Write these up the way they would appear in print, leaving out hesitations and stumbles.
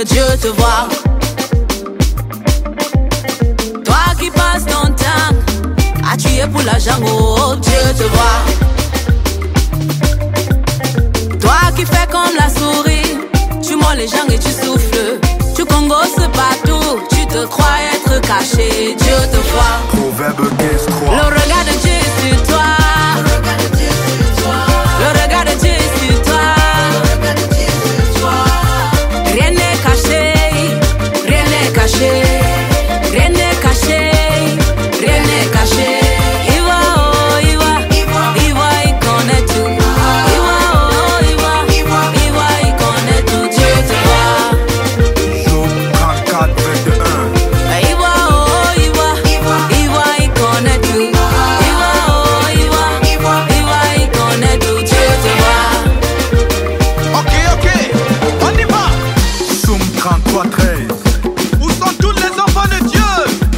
Dieu te voit. Toi qui passes ton temps à tuer pour l'argent, oh Dieu te voit. Toi qui fais comme la souris, tu mords les gens et tu souffles. Tu congosses partout, tu te crois être caché. Dieu te voit. Proverbe 15:3. Le regard de Dieu est sur toi. Le regard de Dieu est sur toi. Rien n'est caché, rien n'est caché, rien n'est caché, rien n'est caché. Il va, oh, il va, il connaît tout. Il va, oh, il va, il connaît tout. Dieu te voit. Job 34:21. Il va, oh, il va, il connaît tout. Il va, oh, il connaît tout. Dieu te voit. Ok, on y va. Psaume 33:13. Où sont tous les enfants de Dieu?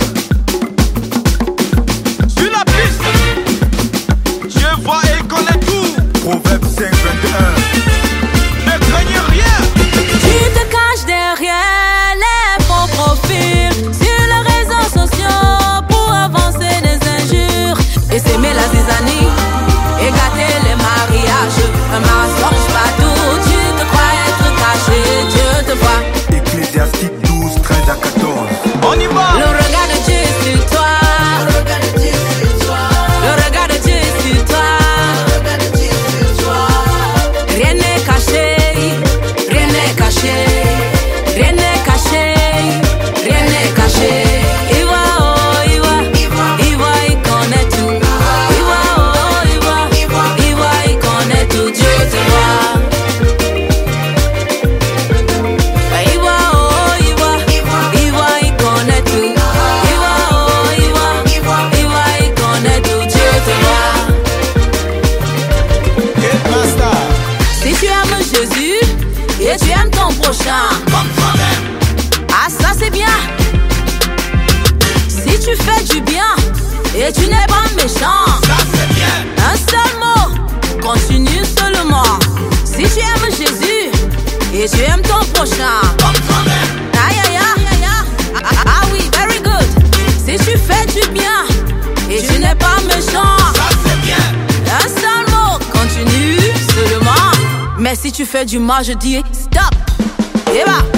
Sur la piste. Dieu voit et connaît tout. Proverbe 5:21. Ne craignez rien. Tu te caches derrière les faux profils sur les réseaux sociaux pour avancer des injures et s'aimer la zizanie et gâter les mariages. Un mensonge partout, tu te crois être caché, Dieu te voit. Ecclésiastique 12:13-14. On y va. Le regard de Dieu est sur toi. Le regard de Dieu est sur toi. Le regard de Dieu est sur toi. Rien n'est caché, rien n'est caché, rien n'est caché, rien n'est caché. Il va, oh, il va, il connaît tout. Il va, oh, il va, il connaît tout. Dieu te voit. Il va, oh, il va, il connaît tout. Il va, oh, il va, il connaît tout. Dieu te voit. Get master. Si tu aimes Jésus et tu aimes ton prochain, Comme toi-même. ah ça c'est bien. Si tu fais du bien et tu n'es pas méchant, Ça c'est bien. un seul mot, continue seulement. Si tu aimes Jésus et tu aimes ton prochain, Comme toi-même. aïe aïe aïe, ah oui, very good. Si tu fais du bien et tu n'es pas méchant, Ça c'est bien. un seul mot, continue seulement. Mais si tu fais du mal, je dis stop. Et bah.